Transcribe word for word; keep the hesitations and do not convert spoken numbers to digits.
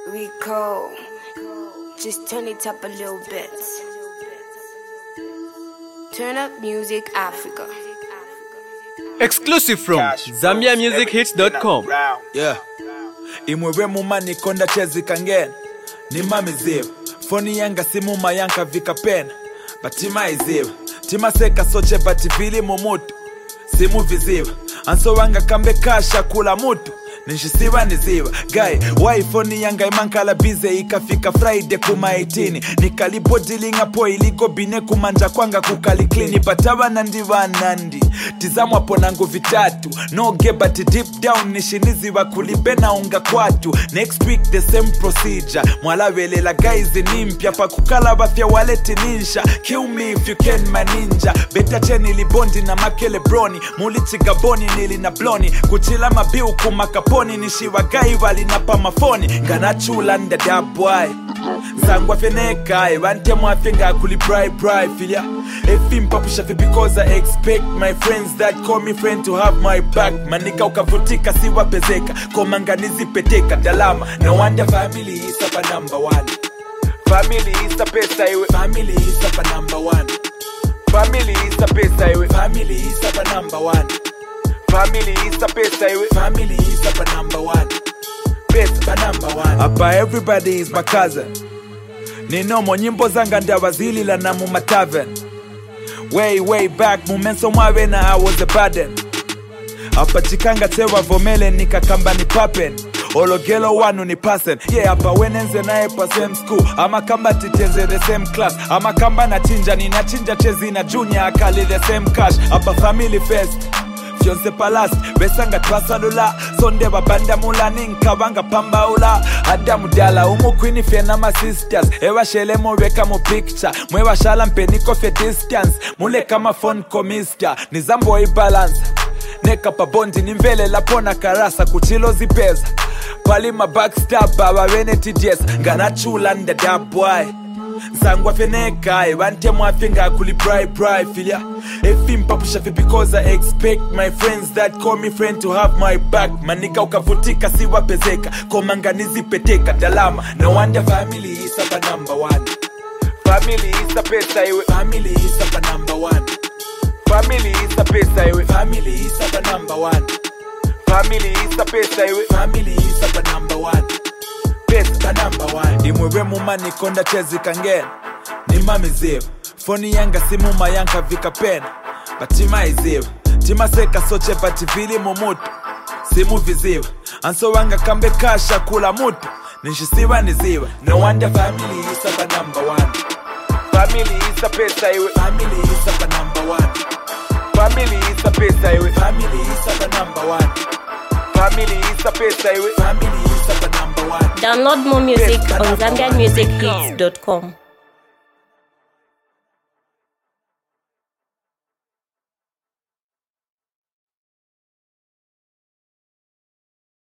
Rico, just turn it up a little bit. Turn up Music Africa. Exclusive from Zambia Music Hits dot com. Yeah. Imwewe mumani konda chezi kangen. Ni mami ziv. Foni yanga simu mayanka vika pen. Batima iziv. Tima seka soche bativili mumutu. Simu viziv. Anso wanga kambe kasha kula mutu. Nishisiva niziva Guy, why phone yanga imankala bize ikafika Friday kuma eighteen Nikalipo dilinga po iliko bine kumanja kwanga kukali clean Patawa nandi wa nandi Tizamwa ponangu vitatu No geba ti deep down nishiniziva kulibena unga kwatu Next week the same procedure Mwala welela guys nimpya pa kukala wafya waleti ninsha Kill me if you can my ninja Beta cheni libondi na makele broni Mulichi gaboni nili na bloni Kuchila mabiu kumakaponi Nishiwa gai wali napa mafoni Ngana chula nda da boy Zangwa feneka Wante mwafenga kuli bri bri filia Efi mpapusha fi because I expect My friends that call me friend to have my back Manika ukavutika siwa pezeka Komanganizi peteka dalama No wonder family is up a number one Family is a pesa iwe Family is up a number one Family is a pesa iwe Family is up a number one Family is a pesa iwe Family is up a number one Pesa number one Apa everybody is my cousin Ninomo nyimbo zanga ndawazili la na mumataven Way way back mumenso mwawe na I was a burden Apa chikanga tewa vomele nikakamba ni papen Ologelo wanu ni pasen Yeah apa wenenze nae pa same school Ama kamba titenze the same class Ama kamba na chinja ni na chinja chezi na junior akali the same cash Apa family first Fiance palast, besanga twasalula Sonde babanda mula ninka wanga pambaula Adamu dala umu queeni fiena ma sisters Ewa shele mweka mu picture Mwewa shala mpeniko fe distance Mule kama phone komista Nizambo i-balance Neka pa bondi nimvele lapona karasa Kuchilo zipeza Palima backstabba wawene T D S Ngana chula nda da boy Zangwa feneka Wante mwafinga kuli bri bri filia Efi mpapusha fi because I expect My friends that call me friend to have my back Manika ukavutika siwa pezeka Komanganizi peteka dalama No wonder family is up a number one Family is a pesa iwe Family is up a number one Family is a pesa iwe Family is up a number one Family is a pesa iwe Family is up a number one Pesa number one Imwewe mumani konda chezi kangen Ni mami ziv Foni yanga simu mayanka vika pen Batima iziv Tima seka soche bativili mumutu Simu viziv Anso wanga kambe kasha kula mutu Nishisiva niziva No wonder family is up a number one Family is a pesa iwe Family is up a number one Family is a pesa iwe Family is up a number one Family is a pesa iwe Family is up a number one Download more music on Zambia Music Hits dot com.